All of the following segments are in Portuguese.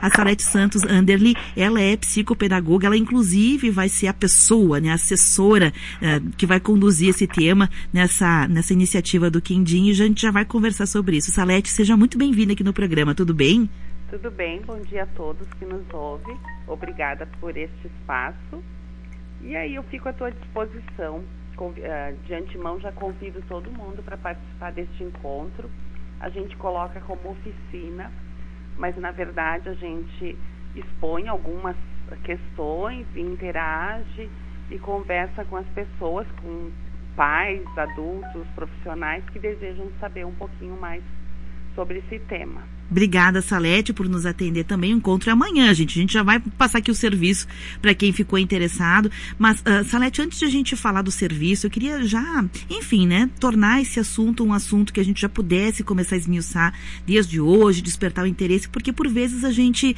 A Salete Santos Anderli, ela é psicopedagoga, ela inclusive vai ser a pessoa, né, a assessora que vai conduzir esse tema nessa iniciativa do Quindim, e a gente já vai conversar sobre isso. Salete, seja muito bem-vinda aqui no programa, tudo bem? Tudo bem, bom dia a todos que nos ouvem, obrigada por este espaço, e aí eu fico à tua disposição. De antemão já convido todo mundo para participar deste encontro. A gente coloca como oficina, mas na verdade a gente expõe algumas questões, interage e conversa com as pessoas, com pais, adultos, profissionais que desejam saber um pouquinho mais sobre esse tema. Obrigada, Salete, por nos atender também. O encontro é amanhã, gente. A gente já vai passar aqui o serviço para quem ficou interessado. Mas, Salete, antes de a gente falar do serviço, eu queria já, enfim, né, tornar esse assunto um assunto que a gente já pudesse começar a esmiuçar desde hoje, despertar o interesse, porque por vezes a gente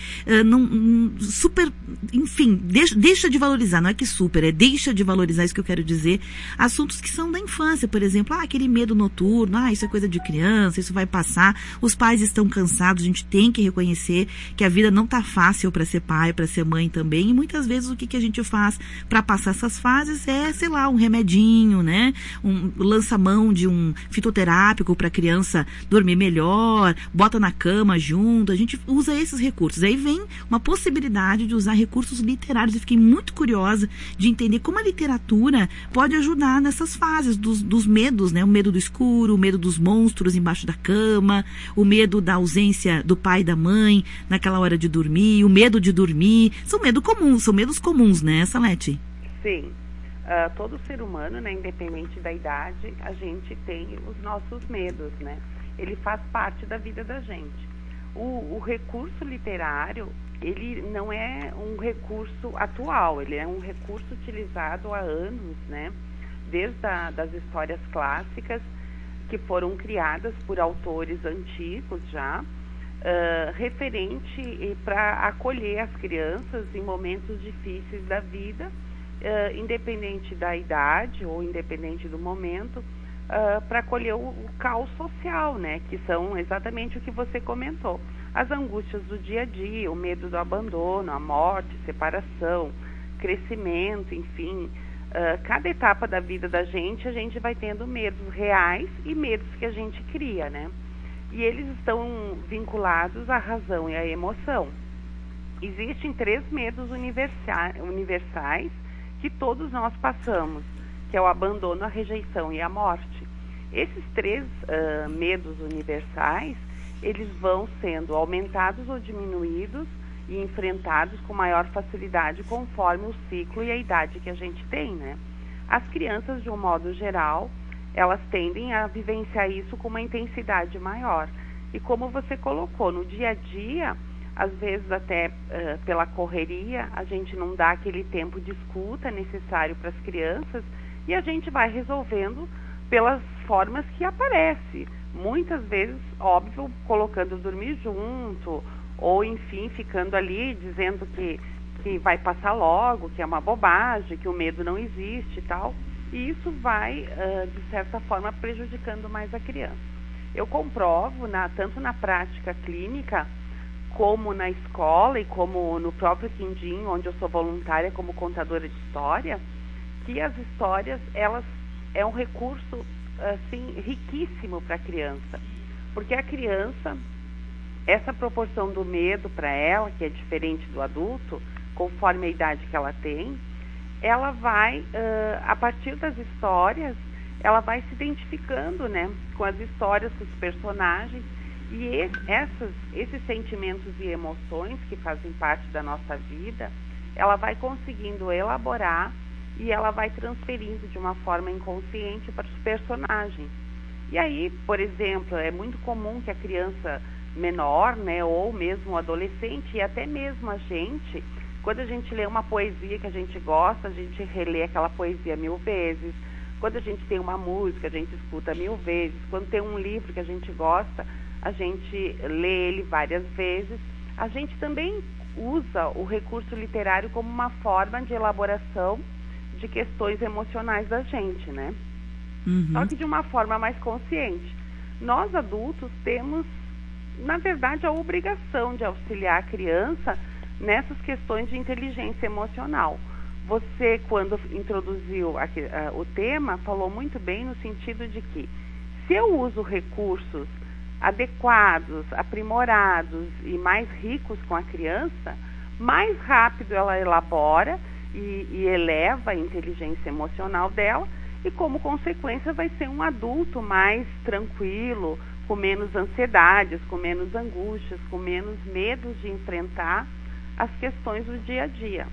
deixa de valorizar, não é que deixa de valorizar, isso que eu quero dizer, assuntos que são da infância, por exemplo, aquele medo noturno, isso é coisa de criança, isso vai passar, os pais estão cansados. A gente tem que reconhecer que a vida não tá fácil para ser pai, para ser mãe também, e muitas vezes o que a gente faz para passar essas fases é, sei lá, um remedinho, né? Lança-mão de um fitoterápico para a criança dormir melhor, bota na cama junto, a gente usa esses recursos. Aí vem uma possibilidade de usar recursos literários. Eu fiquei muito curiosa de entender como a literatura pode ajudar nessas fases dos medos, né? O medo do escuro, o medo dos monstros embaixo da cama, o medo da ausência do pai e da mãe naquela hora de dormir, o medo de dormir, são medos comuns, né, Salete? Sim, todo ser humano, né, independente da idade, a gente tem os nossos medos, né, ele faz parte da vida da gente. O recurso literário, ele não é um recurso atual, ele é um recurso utilizado há anos, né, desde das histórias clássicas, que foram criadas por autores antigos já, referente para acolher as crianças em momentos difíceis da vida, independente da idade ou independente do momento, para acolher o caos social, né, que são exatamente o que você comentou. As angústias do dia a dia, o medo do abandono, a morte, separação, crescimento, enfim. Cada etapa da vida da gente, a gente vai tendo medos reais e medos que a gente cria, né? E eles estão vinculados à razão e à emoção. Existem 3 medos universais que todos nós passamos, que é o abandono, a rejeição e a morte. Esses 3 medos universais, eles vão sendo aumentados ou diminuídos e enfrentados com maior facilidade conforme o ciclo e a idade que a gente tem, né? As crianças, de um modo geral, elas tendem a vivenciar isso com uma intensidade maior. E como você colocou, no dia a dia, às vezes até pela correria, a gente não dá aquele tempo de escuta necessário para as crianças e a gente vai resolvendo pelas formas que aparece. Muitas vezes, óbvio, colocando dormir junto, ou enfim, ficando ali dizendo que vai passar logo, que é uma bobagem, que o medo não existe e tal, e isso vai, de certa forma, prejudicando mais a criança. Eu comprovo, tanto na prática clínica, como na escola e como no próprio Quindim, onde eu sou voluntária como contadora de história, que as histórias, elas é um recurso, assim, riquíssimo para a criança, porque a criança, essa proporção do medo para ela, que é diferente do adulto, conforme a idade que ela tem, ela vai, a partir das histórias, ela vai se identificando, né, com as histórias, com os personagens, e esses sentimentos e emoções que fazem parte da nossa vida, ela vai conseguindo elaborar e ela vai transferindo de uma forma inconsciente para os personagens. E aí, por exemplo, é muito comum que a criança menor, né, ou mesmo o adolescente, e até mesmo a gente, quando a gente lê uma poesia que a gente gosta, a gente relê aquela poesia 1000 vezes. Quando a gente tem uma música, a gente escuta 1000 vezes. Quando tem um livro que a gente gosta, a gente lê ele várias vezes. A gente também usa o recurso literário como uma forma de elaboração de questões emocionais da gente, né? Só que de uma forma mais consciente. Nós, adultos, temos na verdade, a obrigação de auxiliar a criança nessas questões de inteligência emocional. Você, quando introduziu o tema, falou muito bem no sentido de que, se eu uso recursos adequados, aprimorados e mais ricos com a criança, mais rápido ela elabora e eleva a inteligência emocional dela, e como consequência vai ser um adulto mais tranquilo, com menos ansiedades, com menos angústias, com menos medos de enfrentar as questões do dia a dia.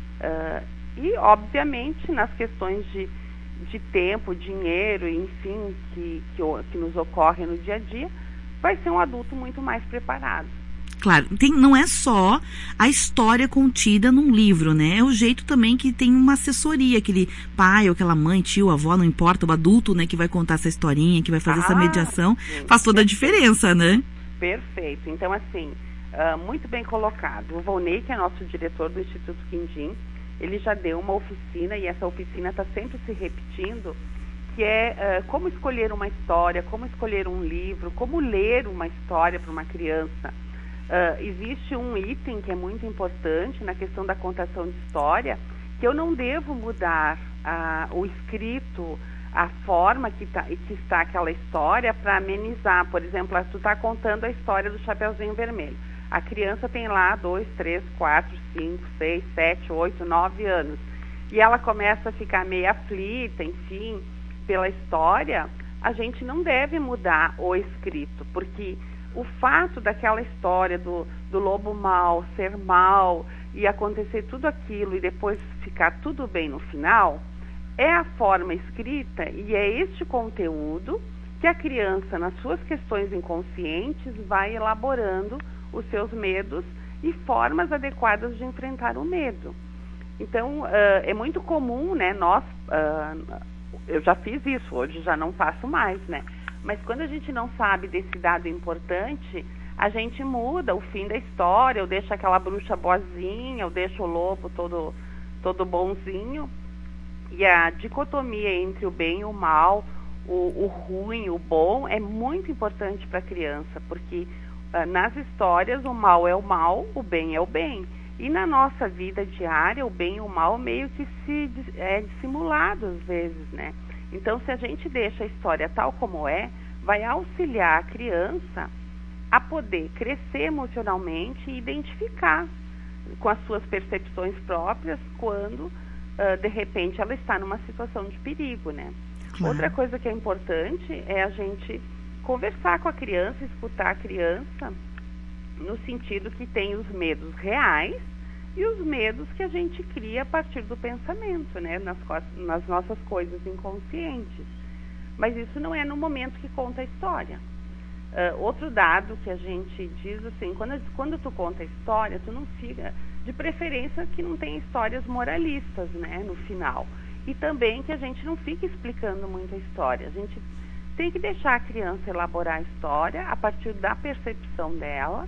E, obviamente, nas questões de tempo, dinheiro, enfim, que nos ocorrem no dia a dia, vai ser um adulto muito mais preparado. Claro, não é só a história contida num livro, né? É o jeito também que tem uma assessoria, aquele pai ou aquela mãe, tio, avó, não importa, o adulto, né, que vai contar essa historinha, que vai fazer essa mediação, faz toda a diferença, né? Perfeito. Então, assim, muito bem colocado. O Volney, que é nosso diretor do Instituto Quindim, ele já deu uma oficina, e essa oficina está sempre se repetindo, que é como escolher uma história, como escolher um livro, como ler uma história para uma criança. Existe um item que é muito importante na questão da contação de história, que eu não devo mudar o escrito, a forma que está aquela história para amenizar. Por exemplo, tu está contando a história do Chapeuzinho Vermelho. A criança tem lá 2, 3, 4, 5, 6, 7, 8, 9 anos. E ela começa a ficar meio aflita, enfim, pela história. A gente não deve mudar o escrito, porque o fato daquela história do lobo mau ser mau e acontecer tudo aquilo e depois ficar tudo bem no final, é a forma escrita, e é este conteúdo que a criança, nas suas questões inconscientes, vai elaborando os seus medos e formas adequadas de enfrentar o medo. Então, é muito comum, né, eu já fiz isso, hoje já não faço mais, né? Mas quando a gente não sabe desse dado importante, a gente muda o fim da história, eu deixo aquela bruxa boazinha, eu deixo o lobo todo bonzinho. E a dicotomia entre o bem e o mal, o ruim e o bom, é muito importante para a criança, porque nas histórias o mal é o mal, o bem é o bem. E na nossa vida diária, o bem e o mal meio que é dissimulado às vezes, né? Então, se a gente deixa a história tal como é, vai auxiliar a criança a poder crescer emocionalmente e identificar com as suas percepções próprias quando, de repente, ela está numa situação de perigo, né? Claro. Outra coisa que é importante é a gente conversar com a criança, escutar a criança, no sentido que tem os medos reais e os medos que a gente cria a partir do pensamento, né, nas nossas coisas inconscientes. Mas isso não é no momento que conta a história. Outro dado que a gente diz assim, quando tu conta a história, tu não fica, de preferência que não tenha histórias moralistas, né, no final. E também que a gente não fique explicando muito a história. A gente tem que deixar a criança elaborar a história a partir da percepção dela,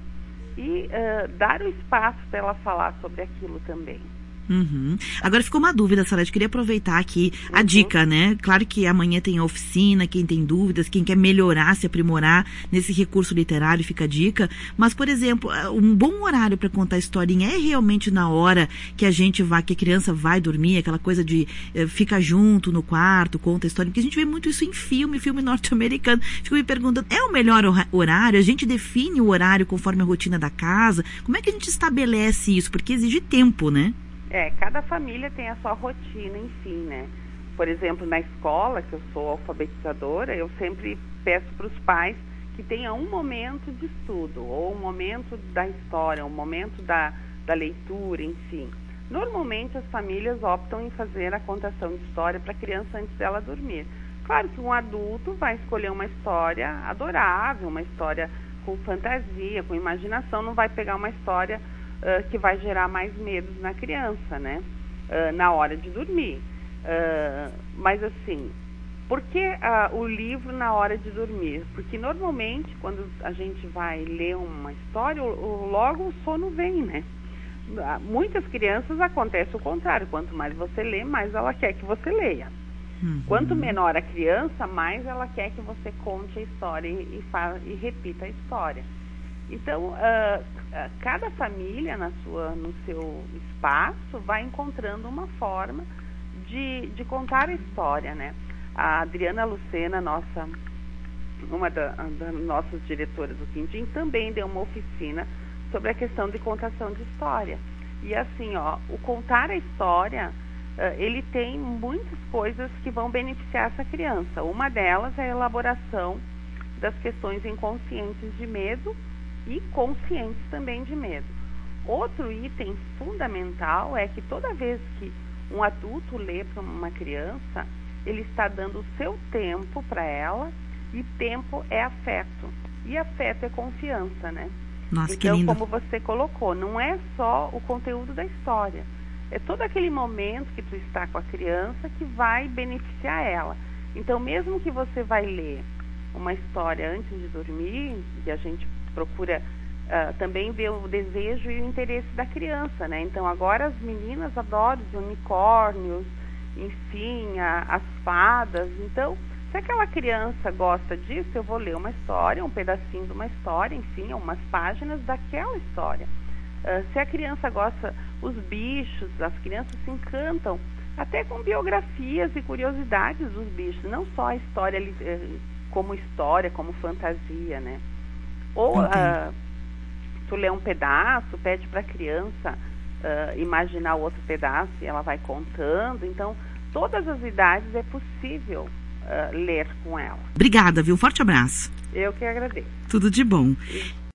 e dar o espaço para ela falar sobre aquilo também. Uhum. Agora ficou uma dúvida, Salete, queria aproveitar aqui a dica, né? Claro que amanhã tem a oficina, quem tem dúvidas, quem quer melhorar, se aprimorar nesse recurso literário, fica a dica. Mas, por exemplo, um bom horário para contar a historinha é realmente na hora que que a criança vai dormir, aquela coisa de fica junto no quarto, conta a história, porque a gente vê muito isso em filme norte-americano. Fico me perguntando, é o melhor horário? A gente define o horário conforme a rotina da casa? Como é que a gente estabelece isso? Porque exige tempo, né? Cada família tem a sua rotina, enfim, né? Por exemplo, na escola, que eu sou alfabetizadora, eu sempre peço para os pais que tenham um momento de estudo, ou um momento da história, um momento da leitura, enfim. Normalmente as famílias optam em fazer a contação de história para a criança antes dela dormir. Claro que um adulto vai escolher uma história adorável, uma história com fantasia, com imaginação, não vai pegar uma história que vai gerar mais medos na criança, né? Na hora de dormir. Mas assim, por que o livro na hora de dormir? Porque normalmente quando a gente vai ler uma história, logo o sono vem, né? Muitas crianças acontece o contrário, quanto mais você lê, mais ela quer que você leia. Uhum. Quanto menor a criança, mais ela quer que você conte a história e repita a história. Então, cada família no seu espaço vai encontrando uma forma de contar a história, né? A Adriana Lucena, uma das nossas diretoras do Quindim, também deu uma oficina sobre a questão de contação de história. E assim, o contar a história, ele tem muitas coisas que vão beneficiar essa criança. Uma delas é a elaboração das questões inconscientes de medo e conscientes também de medo. Outro item fundamental é que toda vez que um adulto lê para uma criança, ele está dando o seu tempo para ela, e tempo é afeto. E afeto é confiança, né? Nossa, então, que lindo. como você colocou, não é só o conteúdo da história. É todo aquele momento que tu está com a criança que vai beneficiar ela. Então, mesmo que você vai ler uma história antes de dormir, e a gente procura também ver o desejo e o interesse da criança, né? Então, agora as meninas adoram os unicórnios, enfim, as fadas. Então, se aquela criança gosta disso, eu vou ler uma história, um pedacinho de uma história, enfim, umas páginas daquela história. Se a criança gosta, os bichos, as crianças se encantam até com biografias e curiosidades dos bichos, não só a história como fantasia, né? Ou tu lê um pedaço, pede para a criança imaginar o outro pedaço e ela vai contando. Então, todas as idades é possível ler com ela. Obrigada, viu? Forte abraço. Eu que agradeço. Tudo de bom.